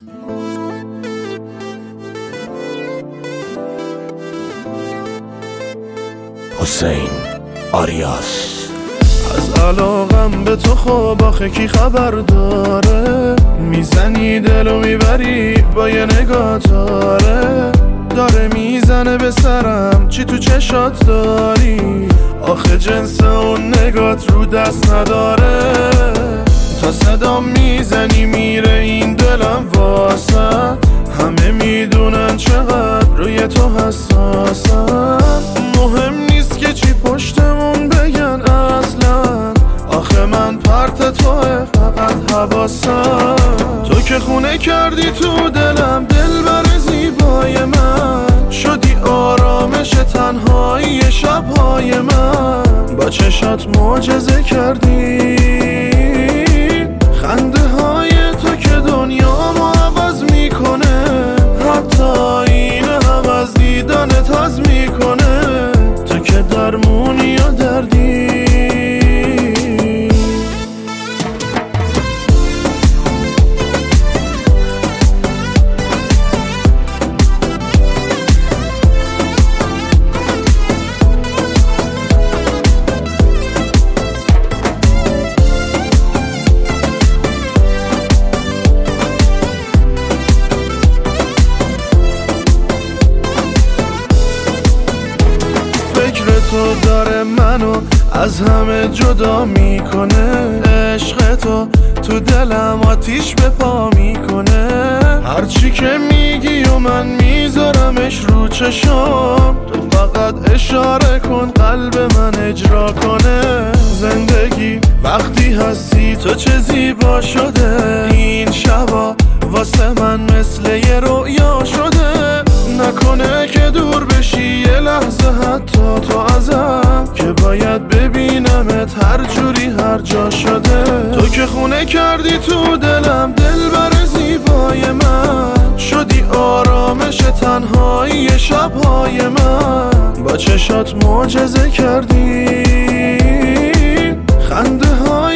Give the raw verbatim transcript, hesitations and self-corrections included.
حسین آریاس. از علاقم به تو خب آخه کی خبر داره؟ میزنی دل و میبری با یه نگاه داره داره میزنه به سرم چی تو چشات داری؟ آخه جنس اون نگات رو دست نداره. تا صدا میزنی میره این دلم واسه همه میدونن چقدر روی تو حساسم. مهم نیست که چی پشتمون بگن اصلا، آخه من پرت توه فقط حواسم. تو که خونه کردی تو دلم دلبر زیبای من، شدی آرامش تنهایی شبهای من. با چشات معجزه کردی خنده های تو که دنیامو عوض میکنه، حتی اینه هم از دیدنت حظ میکنه. تو که درمونی یا دردی. تو داره منو از همه جدا میکنه، عشق تو تو دلم آتیش به پا میکنه. هرچی که میگی و من میذارمش رو چشام، تو فقط اشاره کن قلب من اجرا کنه. زندگی وقتی هستی تو چه زیبا شده، این شبا واسه من مثل یه رویا شده. نکنه که دور بشی یه لحظه حتی تو ازم، که باید ببینمت هر جوری هر جا شده. تو که خونه کردی تو دلم دلبر زیبای من، شدی آرامش تنهایی شبهای من. با چشات معجزه کردی خنده ها